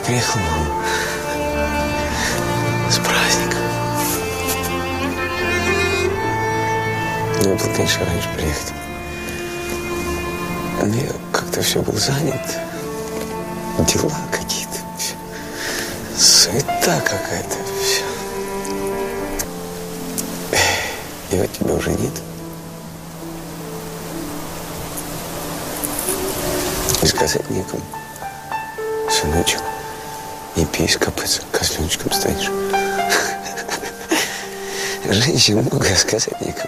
приехал, мама. С праздником. Я был, конечно, раньше приехать. Но я как-то все был занят. Дела какие-то. Суета какая-то. Все. И вот тебя уже нет. И сказать некому. Сыночек, не пей из копытца, козленочком станешь. Женщин много сказать некому.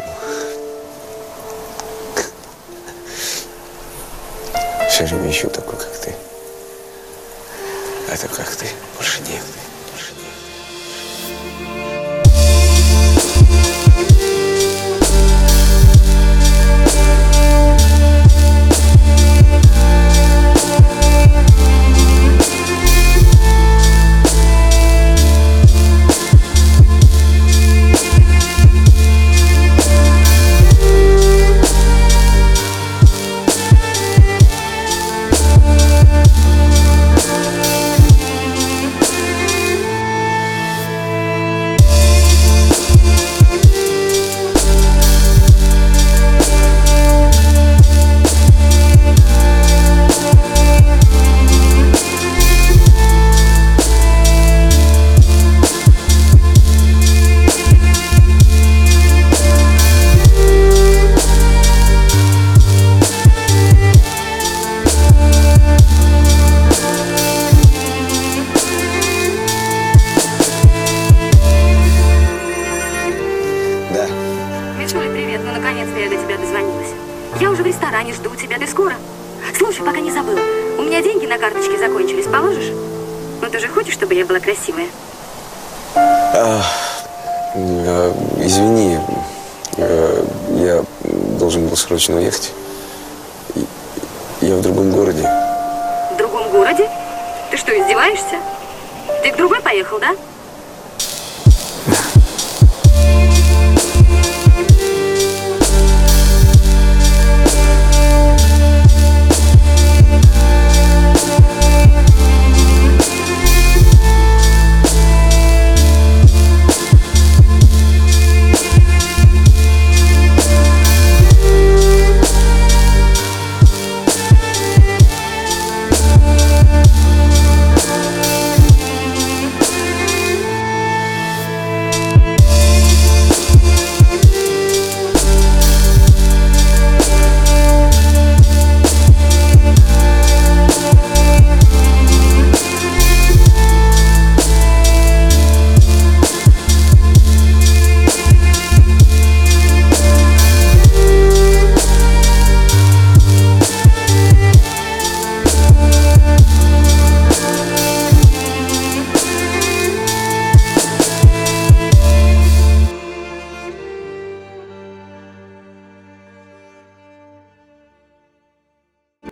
Все время ищу такой, как ты. А то, как ты, больше нет. Я уже в ресторане жду тебя. Ты скоро? Слушай, пока не забыла. У меня деньги на карточке закончились. Положишь? Ну, ты же хочешь, чтобы я была красивая? Извини. Я должен был срочно уехать. Я в другом городе. В другом городе? Ты что, издеваешься? Ты к другой поехал, да?